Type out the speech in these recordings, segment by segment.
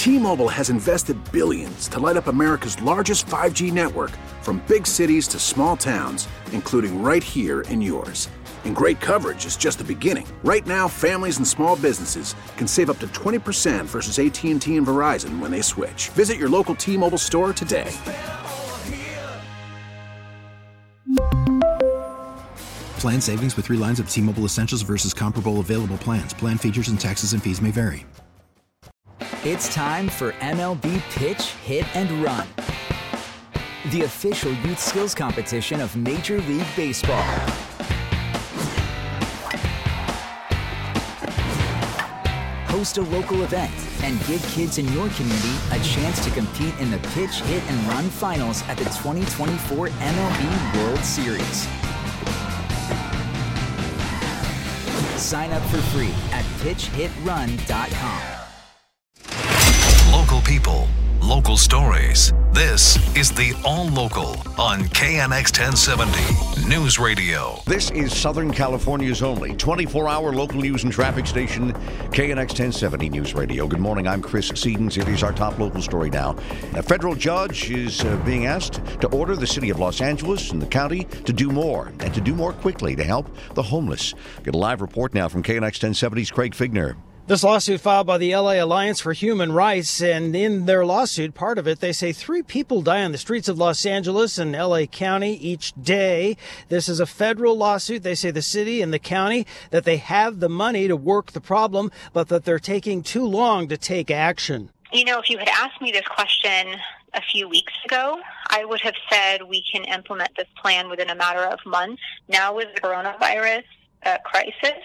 T-Mobile has invested billions to light up America's largest 5G network, from big cities to small towns, including right here in yours. And great coverage is just the beginning. Right now, families and small businesses can save up to 20% versus AT&T and Verizon when they switch. Visit your local T-Mobile store today. Plan savings with 3 lines of T-Mobile Essentials versus comparable available plans. Plan features and taxes and fees may vary. It's time for MLB Pitch, Hit, and Run, the official youth skills competition of Major League Baseball. Host a local event and give kids in your community a chance to compete in the Pitch, Hit, and Run finals at the 2024 MLB World Series. Sign up for free at pitchhitrun.com. Local people, local stories. This is the All Local on KNX 1070 News Radio. This is Southern California's only 24-hour local news and traffic station, KNX 1070 News Radio. Good morning, I'm Chris Sedens. It is our top local story now. A federal judge is being asked to order the city of Los Angeles and the county to do more, and to do more quickly to help the homeless. Get a live report now from KNX 1070's Craig Figner. This lawsuit filed by the LA Alliance for Human Rights, and in their lawsuit, part of it, they say 3 people die on the streets of Los Angeles and LA County each day. This is a federal lawsuit. They say the city and the county, that they have the money to work the problem, but that they're taking too long to take action. You know, if you had asked me this question a few weeks ago, I would have said we can implement this plan within a matter of months. Now with the coronavirus crisis,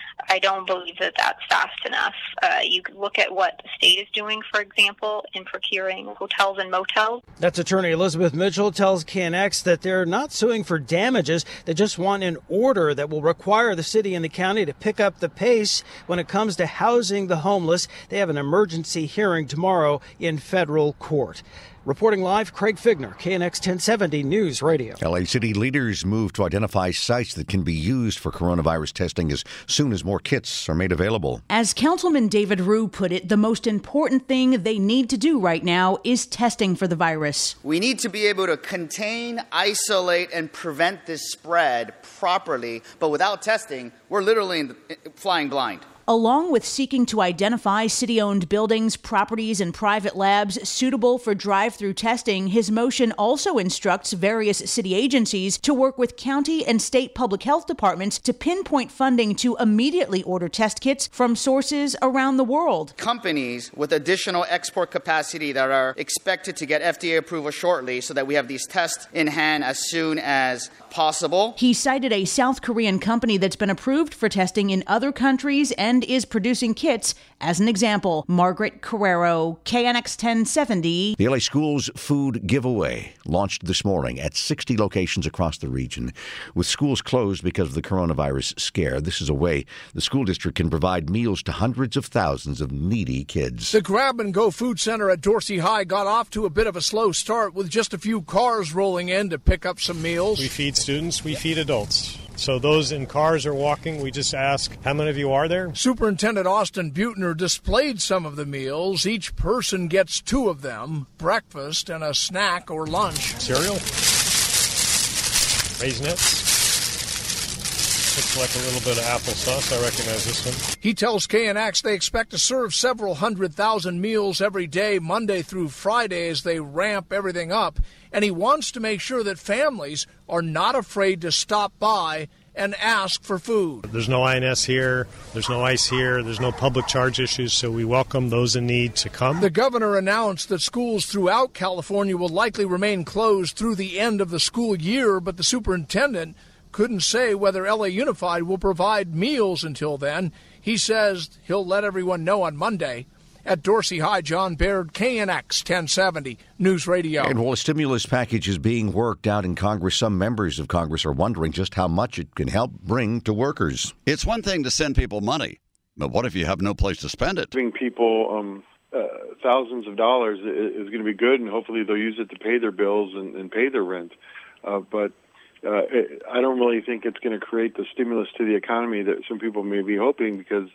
I don't believe that that's fast enough. You could look at what the state is doing, for example, in procuring hotels and motels. That's attorney Elizabeth Mitchell tells KNX that they're not suing for damages. They just want an order that will require the city and the county to pick up the pace when it comes to housing the homeless. They have an emergency hearing tomorrow in federal court. Reporting live, Craig Figner, KNX 1070 News Radio. LA City leaders move to identify sites that can be used for coronavirus testing as soon as more kits are made available. As Councilman David Rue put it, the most important thing they need to do right now is testing for the virus. We need to be able to contain, isolate, and prevent this spread properly, but without testing, we're literally flying blind. Along with seeking to identify city-owned buildings, properties, and private labs suitable for drive-through testing, his motion also instructs various city agencies to work with county and state public health departments to pinpoint funding to immediately order test kits from sources around the world. Companies with additional export capacity that are expected to get FDA approval shortly so that we have these tests in hand as soon as possible. He cited a South Korean company that's been approved for testing in other countries and is producing kits as an example. Margaret Carrero, KNX 1070. The LA Schools Food Giveaway launched this morning at 60 locations across the region. With schools closed because of the coronavirus scare, this is a way the school district can provide meals to hundreds of thousands of needy kids. The Grab and Go Food Center at Dorsey High got off to a bit of a slow start with just a few cars rolling in to pick up some meals. We feed students, we feed adults. So those in cars or walking, we just ask, how many of you are there? Superintendent Austin Butner displayed some of the meals. Each person gets 2 of them, breakfast and a snack or lunch. Cereal, Raisinets. Looks like a little bit of applesauce. I recognize this one. He tells KNX they expect to serve several 100,000 meals every day, Monday through Friday, as they ramp everything up. And he wants to make sure that families are not afraid to stop by and ask for food. There's no INS here, there's no ICE here, there's no public charge issues, so we welcome those in need to come. The governor announced that schools throughout California will likely remain closed through the end of the school year, but the superintendent couldn't say whether LA Unified will provide meals until then. He says he'll let everyone know on Monday. At Dorsey High, John Baird, KNX 1070 News Radio. And while a stimulus package is being worked out in Congress, some members of Congress are wondering just how much it can help bring to workers. It's one thing to send people money, but what if you have no place to spend it? Giving people thousands of dollars is going to be good, and hopefully they'll use it to pay their bills and pay their rent. But I don't really think it's going to create the stimulus to the economy that some people may be hoping, because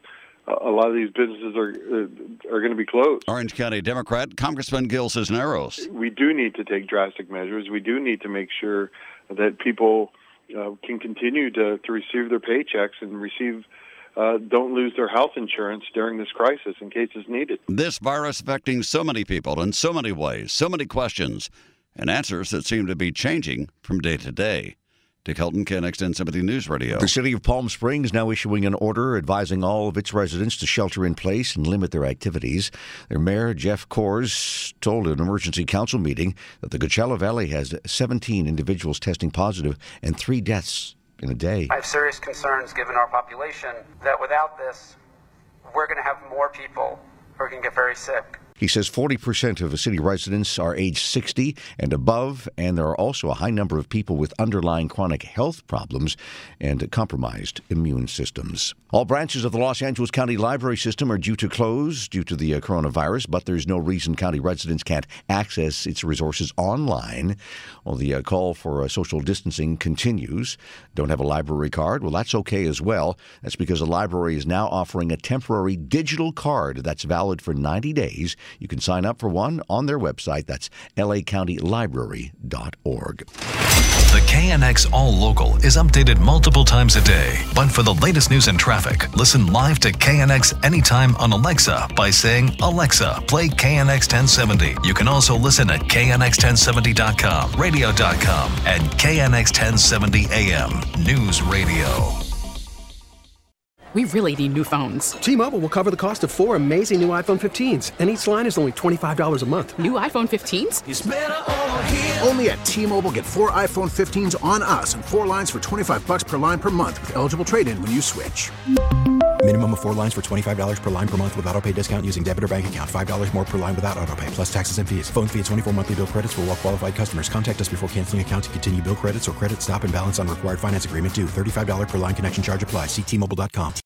a lot of these businesses are going to be closed. Orange County Democrat Congressman Gil Cisneros. We do need to take drastic measures. We do need to make sure that people can continue to receive their paychecks and don't lose their health insurance during this crisis in case it's needed. This virus affecting so many people in so many ways, so many questions, and answers that seem to be changing from day to day. Dick Helton, KNX 1070 News Radio. The city of Palm Springs now issuing an order advising all of its residents to shelter in place and limit their activities. Their mayor, Jeff Kors, told an emergency council meeting that the Coachella Valley has 17 individuals testing positive and 3 deaths in a day. I have serious concerns, given our population, that without this, we're going to have more people who are going to get very sick. He says 40% of the city residents are age 60 and above, and there are also a high number of people with underlying chronic health problems and compromised immune systems. All branches of the Los Angeles County Library System are due to close due to the coronavirus, but there's no reason county residents can't access its resources online. Well, the call for social distancing continues. Don't have a library card? Well, that's okay as well. That's because the library is now offering a temporary digital card that's valid for 90 days. You can sign up for one on their website. That's lacountylibrary.org. The KNX All Local is updated multiple times a day. But for the latest news and traffic, listen live to KNX anytime on Alexa by saying, "Alexa, play KNX 1070. You can also listen at KNX1070.com, radio.com, and KNX 1070 AM News Radio. We really need new phones. T-Mobile will cover the cost of 4 amazing new iPhone 15s, and each line is only $25 a month. New iPhone 15s? It's better over here. Only at T-Mobile, get 4 iPhone 15s on us and 4 lines for $25 per line per month with eligible trade-in when you switch. Minimum of 4 lines for $25 per line per month with autopay discount using debit or bank account. $5 more per line without autopay, plus taxes and fees. Phone fee at 24 monthly bill credits for well-qualified customers. Contact us before canceling account to continue bill credits or credit stop and balance on required finance agreement due. $35 per line connection charge applies. See T-Mobile.com.